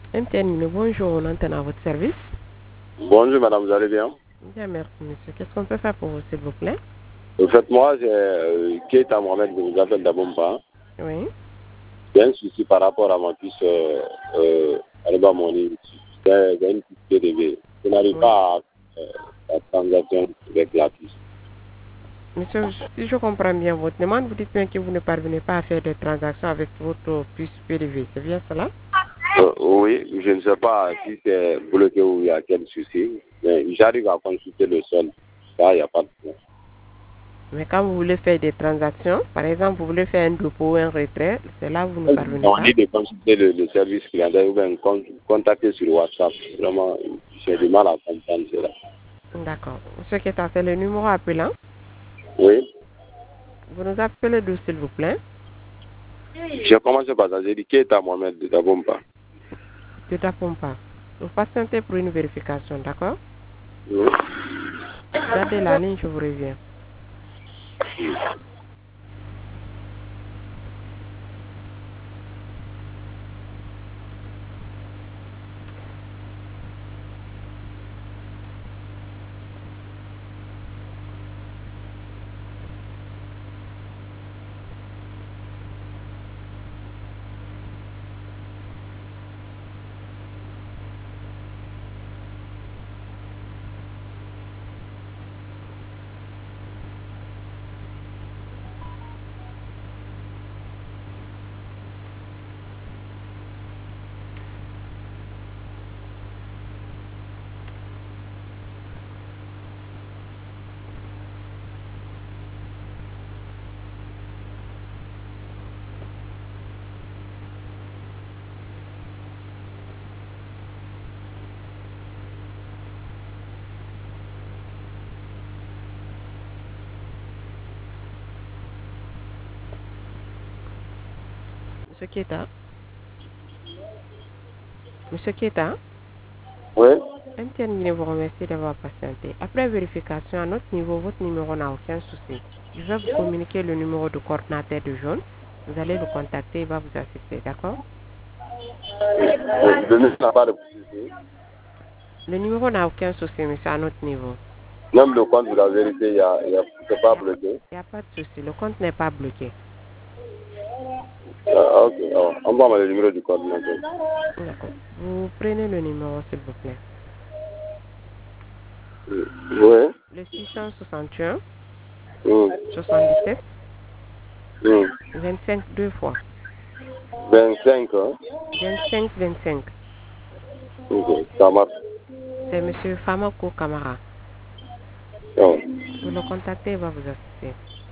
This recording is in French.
MTN, bonjour, on entend à votre service. Bonjour madame, vous allez bien? Bien, merci monsieur. Qu'est-ce qu'on peut faire pour vous, s'il vous plaît? En fait, moi, c'est Keita Mohamed, je vous appelle d'Abomba. Oui. J'ai un souci par rapport à ma puce Alba Money. J'ai une puce TDV. Je n'arrive Oui. pas à transaction avec la puce. Monsieur, si je comprends bien votre demande, vous dites bien que vous ne parvenez pas à faire des transactions avec votre puce PDV. C'est bien cela? Oui, je ne sais pas si c'est bloqué ou il y a quel souci. Mais j'arrive à consulter le sol. Ça, il n'y a pas de problème. Mais quand vous voulez faire des transactions, par exemple, vous voulez faire un dépôt ou un retrait, c'est là où vous ne parvenez On pas. dit de consulter le service client ou bien contacter sur WhatsApp. Vraiment, j'ai du mal à comprendre cela. D'accord. Monsieur Keta, c'est le numéro appelant. Oui. Vous nous appelez d'où, s'il vous plaît? J'ai commencé par ça, j'ai dit Keita Mohamed de Dabomba. De Tapompa. Vous patientez pour une vérification, d'accord? Oui. Gardez la ligne, je vous reviens. Monsieur Keta? Monsieur Keta? Oui. MTN vous remercie d'avoir patienté. Après vérification, à notre niveau, votre numéro n'a aucun souci. Je vais vous communiquer le numéro du coordinateur de jaune. Vous allez le contacter, il va vous assister, d'accord? Le ministre n'a pas de souci. Le numéro n'a aucun souci, monsieur, à notre niveau. Même le compte, vous la vérité, c'est pas bloqué. Il n'y a pas de souci, le compte n'est pas bloqué. Ah, ok, envoie-moi le numéro du coordinateur. D'accord. Vous prenez le numéro, s'il vous plaît. Oui. Le 661 Mm. 77 Mm. 25 deux fois. 25, hein? 25 25. Ok, ça marche. C'est monsieur Famako Kamara. Oh. Vous le contactez, il va vous assister.